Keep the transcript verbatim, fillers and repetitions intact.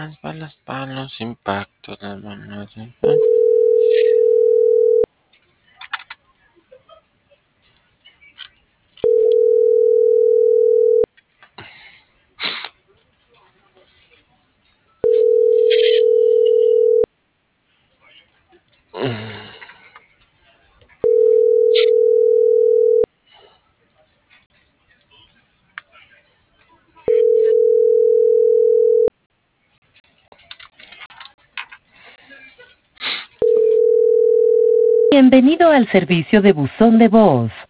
más balas para los impactos, las manos de... Bienvenido al servicio de buzón de voz.